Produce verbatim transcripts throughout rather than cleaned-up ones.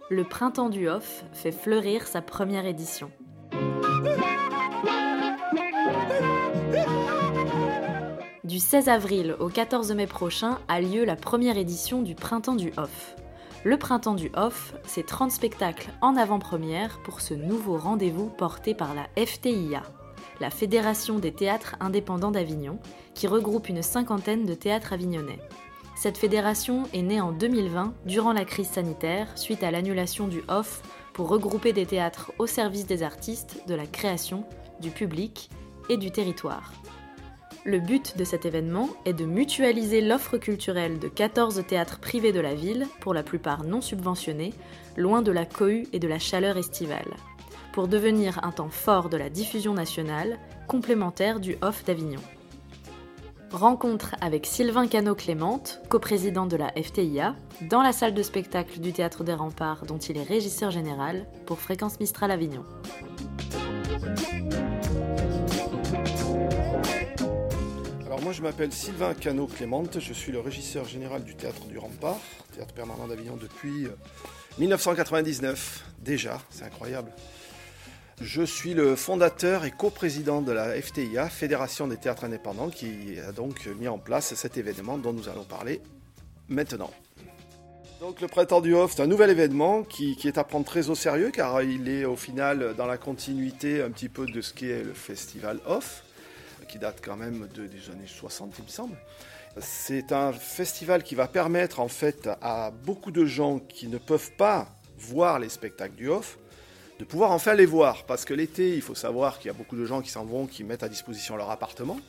le Printemps du Off fait fleurir sa première édition. Du seize avril au quatorze mai prochain a lieu la première édition du Printemps du Off. Le Printemps du Off, c'est trente spectacles en avant-première pour ce nouveau rendez-vous porté par la F T I A, la Fédération des théâtres indépendants d'Avignon, qui regroupe une cinquantaine de théâtres avignonnais. Cette fédération est née en deux mille vingt, durant la crise sanitaire, suite à l'annulation du Off, pour regrouper des théâtres au service des artistes, de la création, du public et du territoire. Le but de cet événement est de mutualiser l'offre culturelle de quatorze théâtres privés de la ville, pour la plupart non subventionnés, loin de la cohue et de la chaleur estivale, pour devenir un temps fort de la diffusion nationale, complémentaire du Off d'Avignon. Rencontre avec Sylvain Cano-Clémente, coprésident de la F T I A, dans la salle de spectacle du Théâtre des Remparts dont il est régisseur général pour Fréquence Mistral Avignon. Alors moi je m'appelle Sylvain Cano-Clémente, je suis le régisseur général du Théâtre du Rempart, Théâtre permanent d'Avignon depuis dix-neuf cent quatre-vingt-dix-neuf, déjà, c'est incroyable. Je suis le fondateur et coprésident de la F T I A, Fédération des théâtres indépendants, qui a donc mis en place cet événement dont nous allons parler maintenant. Donc le Printemps du Off, c'est un nouvel événement qui, qui est à prendre très au sérieux, car il est au final dans la continuité un petit peu de ce qu'est le Festival Off, qui date quand même de, des années soixante, il me semble. C'est un festival qui va permettre en fait à beaucoup de gens qui ne peuvent pas voir les spectacles du Off, de pouvoir enfin les voir, parce que l'été, il faut savoir qu'il y a beaucoup de gens qui s'en vont, qui mettent à disposition leur appartement,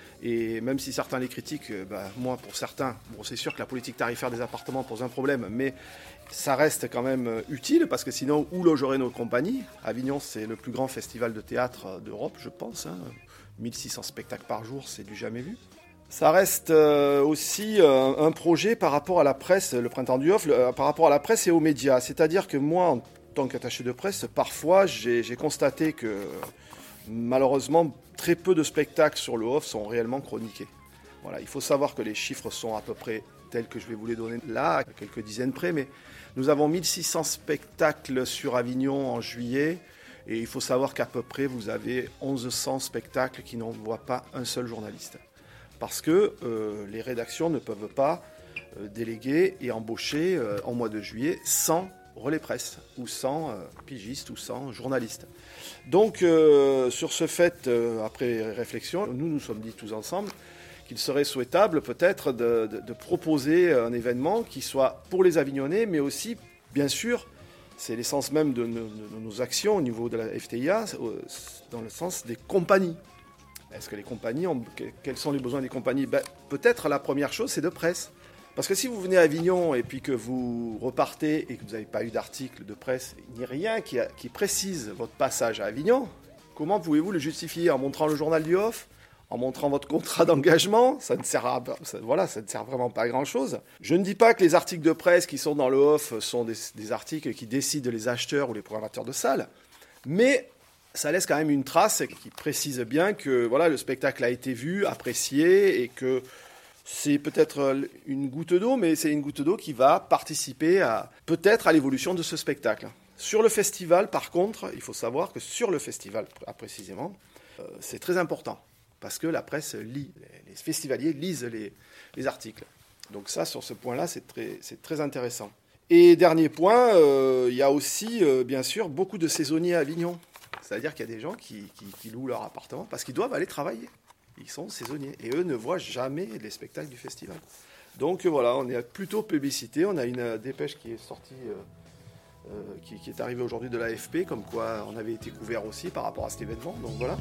et même si certains les critiquent, bah, moi pour certains, bon, c'est sûr que la politique tarifaire des appartements pose un problème, mais ça reste quand même utile, parce que sinon, où logeraient nos compagnies ? Avignon, c'est le plus grand festival de théâtre d'Europe, je pense, hein. mille six cents spectacles par jour, c'est du jamais vu. Ça reste euh, aussi euh, un projet par rapport à la presse, le Printemps du Off, le, par rapport à la presse et aux médias, c'est-à-dire que moi, en En tant qu'attaché de presse, parfois j'ai, j'ai constaté que malheureusement très peu de spectacles sur le Off sont réellement chroniqués. Voilà, il faut savoir que les chiffres sont à peu près tels que je vais vous les donner là, à quelques dizaines près, mais nous avons mille six cents spectacles sur Avignon en juillet, et il faut savoir qu'à peu près vous avez onze cents spectacles qui n'envoient pas un seul journaliste. Parce que euh, les rédactions ne peuvent pas euh, déléguer et embaucher euh, en mois de juillet sans relais presse, ou sans euh, pigistes, ou sans journalistes. Donc, euh, sur ce fait, euh, après réflexion, nous nous sommes dit tous ensemble qu'il serait souhaitable peut-être de, de, de proposer un événement qui soit pour les Avignonnais, mais aussi, bien sûr, c'est l'essence même de nos, de nos actions au niveau de la F T I A, dans le sens des compagnies. Est-ce que les compagnies, ont, quels sont les besoins des compagnies ? Ben, peut-être la première chose, c'est de presse. Parce que si vous venez à Avignon et puis que vous repartez et que vous n'avez pas eu d'article de presse, il n'y a rien qui, a, qui précise votre passage à Avignon, comment pouvez-vous le justifier ? En montrant le journal du Off ? En montrant votre contrat d'engagement ? Ça ne sert à, ça, voilà, ça ne sert vraiment pas à grand-chose. Je ne dis pas que les articles de presse qui sont dans le Off sont des, des articles qui décident les acheteurs ou les programmateurs de salles, mais ça laisse quand même une trace qui précise bien que voilà, le spectacle a été vu, apprécié, et que c'est peut-être une goutte d'eau, mais c'est une goutte d'eau qui va participer à, peut-être à l'évolution de ce spectacle. Sur le festival, par contre, il faut savoir que sur le festival, précisément, euh, c'est très important, parce que la presse lit, les festivaliers lisent les, les articles. Donc ça, sur ce point-là, c'est très, c'est très intéressant. Et dernier point, euh, il y a aussi, euh, bien sûr, beaucoup de saisonniers à Avignon. C'est-à-dire qu'il y a des gens qui, qui, qui louent leur appartement parce qu'ils doivent aller travailler. Ils sont saisonniers et eux ne voient jamais les spectacles du festival. Donc voilà, on est plutôt publicité. On a une dépêche qui est sortie, euh, euh, qui, qui est arrivée aujourd'hui de l'A F P, comme quoi on avait été couvert aussi par rapport à cet événement. Donc voilà.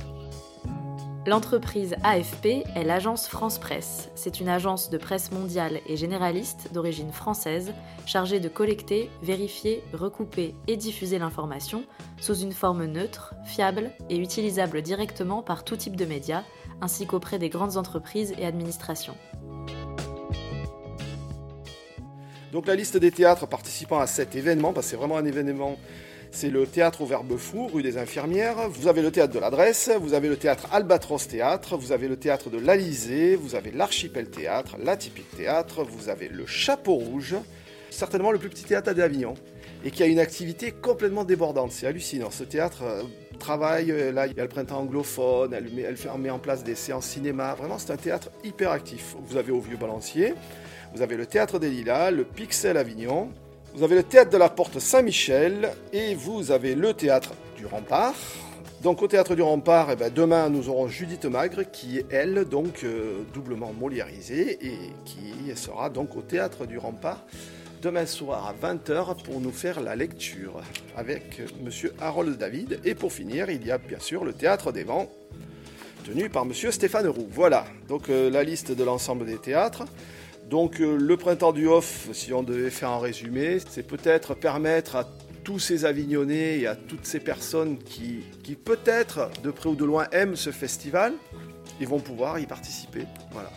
L'entreprise A F P est l'agence France Presse. C'est une agence de presse mondiale et généraliste d'origine française, chargée de collecter, vérifier, recouper et diffuser l'information sous une forme neutre, fiable et utilisable directement par tout type de médias, ainsi qu'auprès des grandes entreprises et administrations. Donc la liste des théâtres participant à cet événement, parce que c'est vraiment un événement, c'est le théâtre au Verbe Fou, rue des Infirmières, vous avez le théâtre de l'Adresse, vous avez le théâtre Albatros Théâtre, vous avez le théâtre de l'Alizé, vous avez l'Archipel Théâtre, l'Atypique Théâtre, vous avez le Chapeau Rouge, certainement le plus petit théâtre d'Avignon. et qui a une activité complètement débordante. C'est hallucinant. Ce théâtre euh, travaille, euh, là il y a le printemps anglophone, elle met, elle fait, met en place des séances cinéma. Vraiment, c'est un théâtre hyper actif. Vous avez au Vieux-Balancier, vous avez le Théâtre des Lilas, le Pixel Avignon, vous avez le Théâtre de la Porte Saint-Michel et vous avez le Théâtre du Rempart. Donc au Théâtre du Rempart, eh ben, demain nous aurons Judith Magre qui est elle donc euh, doublement moliérisée et qui sera donc au Théâtre du Rempart demain soir à vingt heures pour nous faire la lecture avec monsieur Harold David. Et pour finir, il y a bien sûr le Théâtre des Vents tenu par monsieur Stéphane Roux. Voilà, donc euh, la liste de l'ensemble des théâtres. Donc euh, le Printemps du Off, si on devait faire un résumé, c'est peut-être permettre à tous ces Avignonnais et à toutes ces personnes qui, qui peut-être de près ou de loin aiment ce festival, ils vont pouvoir y participer. Voilà.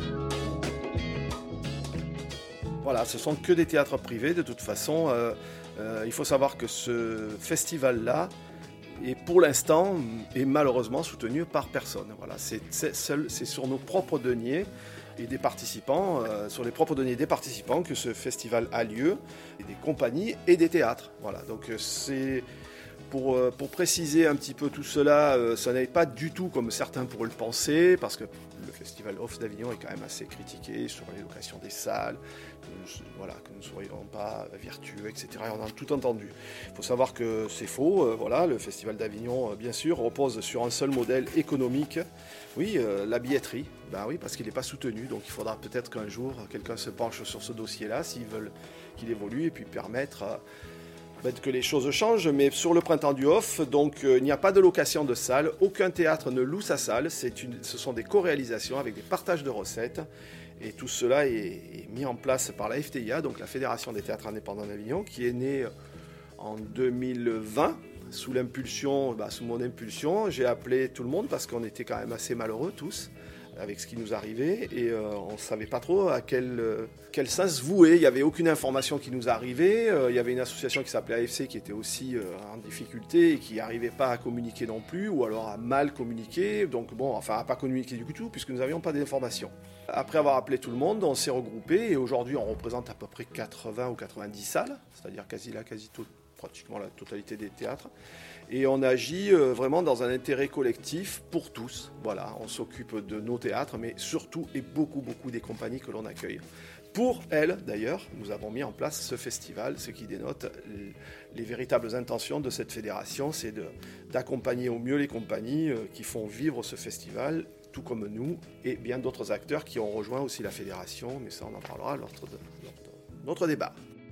Voilà, ce sont que des théâtres privés de toute façon. Euh, euh, il faut savoir que ce festival-là est pour l'instant est malheureusement soutenu par personne. Voilà, c'est, c'est, seul, c'est sur nos propres deniers et des participants, euh, sur les propres deniers des participants que ce festival a lieu, et des compagnies et des théâtres. Voilà, donc c'est pour, euh, pour préciser un petit peu tout cela, euh, ça n'est pas du tout comme certains pourraient le penser, parce que le Festival Off d'Avignon est quand même assez critiqué sur les locations des salles, que nous, voilà, que nous ne soyons pas vertueux, et cetera. On a tout entendu. Il faut savoir que c'est faux. Euh, voilà, le Festival d'Avignon, euh, bien sûr, repose sur un seul modèle économique. Oui, euh, la billetterie. Ben oui, parce qu'il n'est pas soutenu. Donc il faudra peut-être qu'un jour, quelqu'un se penche sur ce dossier-là, s'ils veulent qu'il évolue, et puis permettre euh, ben, que les choses changent. Mais sur le Printemps du Off, donc euh, il n'y a pas de location de salle. Aucun théâtre ne loue sa salle. C'est une, ce sont des co-réalisations avec des partages de recettes. Et tout cela est, est mis en place par la F T I A, donc la Fédération des théâtres indépendants d'Avignon, qui est née en deux mille vingt. Sous l'impulsion, bah, sous mon impulsion, j'ai appelé tout le monde parce qu'on était quand même assez malheureux tous avec ce qui nous arrivait et euh, on ne savait pas trop à quel, euh, quel sens vouer. Il n'y avait aucune information qui nous arrivait. Euh, il y avait une association qui s'appelait A F C qui était aussi euh, en difficulté et qui n'arrivait pas à communiquer non plus ou alors à mal communiquer. Donc bon, enfin à pas communiquer du tout puisque nous n'avions pas d'informations. Après avoir appelé tout le monde, on s'est regroupé et aujourd'hui on représente à peu près quatre-vingts ou quatre-vingt-dix salles, c'est-à-dire quasi la quasi tout, pratiquement la totalité des théâtres. Et on agit euh, vraiment dans un intérêt collectif pour tous. Voilà, on s'occupe de nos théâtres, mais surtout et beaucoup, beaucoup des compagnies que l'on accueille. Pour elles, d'ailleurs, nous avons mis en place ce festival, ce qui dénote les, les véritables intentions de cette fédération, c'est de, d'accompagner au mieux les compagnies euh, qui font vivre ce festival, tout comme nous, et bien d'autres acteurs qui ont rejoint aussi la fédération, mais ça on en parlera lors de, lors de notre débat.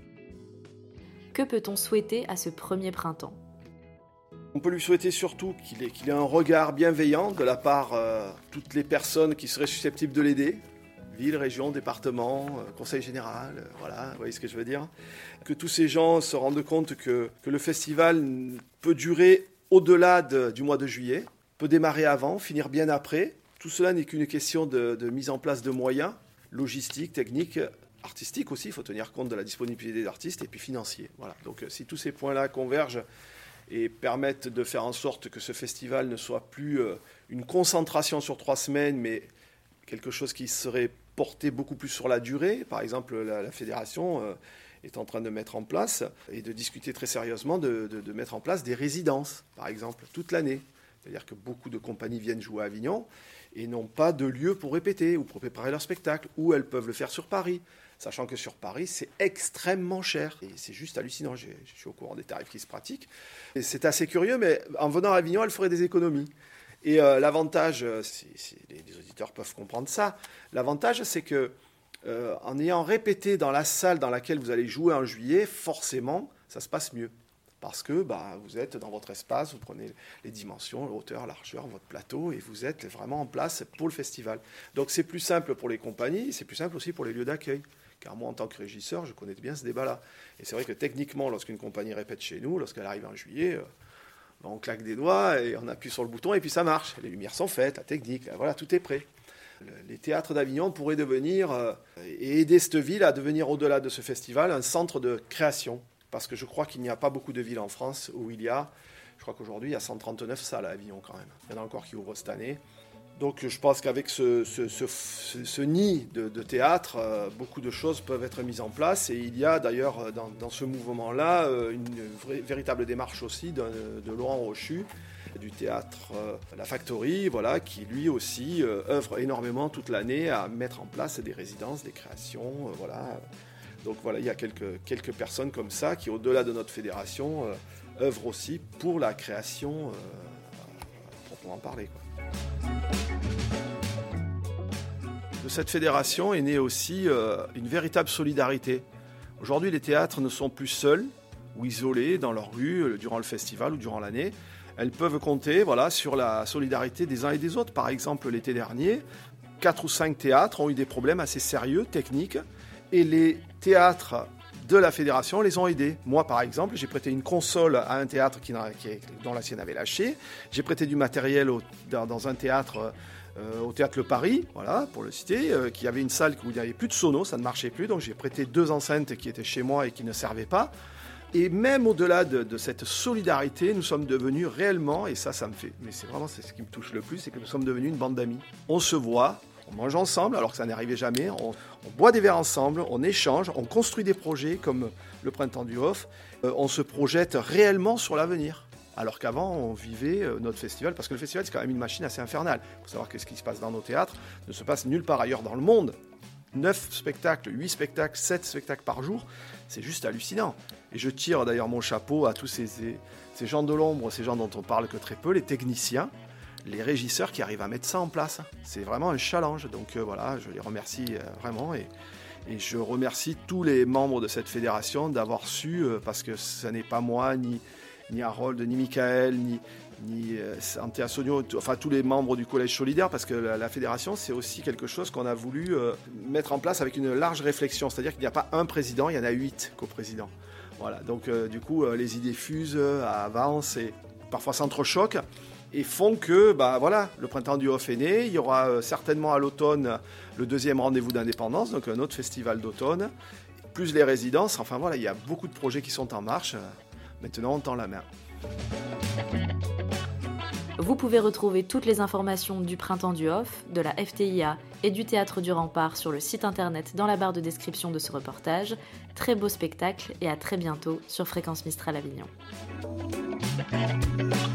Que peut-on souhaiter à ce premier printemps ? On peut lui souhaiter surtout qu'il ait, qu'il ait un regard bienveillant de la part de euh, toutes les personnes qui seraient susceptibles de l'aider, ville, région, département, euh, conseil général, euh, voilà, vous voyez ce que je veux dire. Que tous ces gens se rendent compte que, que le festival peut durer au-delà de, du mois de juillet, peut démarrer avant, finir bien après. Tout cela n'est qu'une question de, de mise en place de moyens, logistiques, techniques, artistiques aussi, il faut tenir compte de la disponibilité des artistes, et puis financiers. Voilà. Donc si tous ces points-là convergent et permettent de faire en sorte que ce festival ne soit plus euh, une concentration sur trois semaines, mais quelque chose qui serait porté beaucoup plus sur la durée. Par exemple, la, la fédération euh, est en train de mettre en place et de discuter très sérieusement de, de, de mettre en place des résidences, par exemple, toute l'année. C'est-à-dire que beaucoup de compagnies viennent jouer à Avignon et n'ont pas de lieu pour répéter ou pour préparer leur spectacle, ou elles peuvent le faire sur Paris. Sachant que sur Paris, c'est extrêmement cher. Et c'est juste hallucinant. Je, je suis au courant des tarifs qui se pratiquent. Et c'est assez curieux, mais en venant à Avignon, elle ferait des économies. Et euh, l'avantage, c'est, c'est, les, les auditeurs peuvent comprendre ça, l'avantage, c'est que euh, en ayant répété dans la salle dans laquelle vous allez jouer en juillet, forcément, ça se passe mieux. Parce que bah, vous êtes dans votre espace, vous prenez les dimensions, la hauteur, la largeur, votre plateau, et vous êtes vraiment en place pour le festival. Donc c'est plus simple pour les compagnies, c'est plus simple aussi pour les lieux d'accueil. Car moi, en tant que régisseur, je connais bien ce débat-là. Et c'est vrai que techniquement, lorsqu'une compagnie répète chez nous, lorsqu'elle arrive en juillet, euh, ben on claque des doigts et on appuie sur le bouton et puis ça marche. Les lumières sont faites, la technique, voilà, tout est prêt. Le, les théâtres d'Avignon pourraient devenir, euh, et aider cette ville à devenir, au-delà de ce festival, un centre de création. Parce que je crois qu'il n'y a pas beaucoup de villes en France où il y a, je crois qu'aujourd'hui, il y a cent trente-neuf salles à Avignon quand même. Il y en a encore qui ouvrent cette année. Donc je pense qu'avec ce, ce, ce, ce, ce nid de, de théâtre, euh, beaucoup de choses peuvent être mises en place. Et il y a d'ailleurs dans, dans ce mouvement-là euh, une vraie, véritable démarche aussi de, de Laurent Rochu, du théâtre euh, La Factory, voilà, qui lui aussi euh, œuvre énormément toute l'année à mettre en place des résidences, des créations. Euh, voilà. Donc voilà, il y a quelques, quelques personnes comme ça qui, au-delà de notre fédération, euh, œuvrent aussi pour la création euh, à proprement parler, quoi. De cette fédération est née aussi euh, une véritable solidarité. Aujourd'hui, les théâtres ne sont plus seuls ou isolés dans leur rue euh, durant le festival ou durant l'année. Elles peuvent compter voilà, sur la solidarité des uns et des autres. Par exemple, l'été dernier, quatre ou cinq théâtres ont eu des problèmes assez sérieux, techniques, et les théâtres de la fédération les ont aidés. Moi, par exemple, j'ai prêté une console à un théâtre qui, qui, dont la sienne avait lâché. J'ai prêté du matériel au, dans, dans un théâtre... Euh, au Théâtre Le Paris, voilà, pour le citer, euh, qui avait une salle où il n'y avait plus de sono, ça ne marchait plus, donc j'ai prêté deux enceintes qui étaient chez moi et qui ne servaient pas. Et même au-delà de, de cette solidarité, nous sommes devenus réellement, et ça, ça me fait, mais c'est vraiment c'est ce qui me touche le plus, c'est que nous sommes devenus une bande d'amis. On se voit, on mange ensemble, alors que ça n'arrivait jamais, on, on boit des verres ensemble, on échange, on construit des projets comme le Printemps du Off, euh, on se projette réellement sur l'avenir. Alors qu'avant, on vivait notre festival, parce que le festival, c'est quand même une machine assez infernale. Il faut savoir que ce qui se passe dans nos théâtres ne se passe nulle part ailleurs dans le monde. neuf spectacles, huit spectacles, sept spectacles par jour, c'est juste hallucinant. Et je tire d'ailleurs mon chapeau à tous ces, ces gens de l'ombre, ces gens dont on parle que très peu, les techniciens, les régisseurs qui arrivent à mettre ça en place. C'est vraiment un challenge. Donc euh, voilà, je les remercie euh, vraiment. Et, et je remercie tous les membres de cette fédération d'avoir su, euh, parce que ce n'est pas moi, ni... ni Harold, ni Michael, ni, ni euh, Anthea Sogno, enfin tous les membres du Collège Solidaire, parce que la, la fédération, c'est aussi quelque chose qu'on a voulu euh, mettre en place avec une large réflexion. C'est-à-dire qu'il n'y a pas un président, il y en a huit coprésidents. Voilà, donc euh, du coup, euh, les idées fusent, euh, avancent et parfois s'entrechoquent et font que, bah voilà, le Printemps du Off est né. Il y aura euh, certainement à l'automne le deuxième rendez-vous d'indépendance, donc un autre festival d'automne, plus les résidences. Enfin voilà, il y a beaucoup de projets qui sont en marche. Maintenant, on tend la main. Vous pouvez retrouver toutes les informations du Printemps du Off, de la F T I A et du Théâtre du Rempart sur le site internet dans la barre de description de ce reportage. Très beau spectacle et à très bientôt sur Fréquence Mistral Avignon.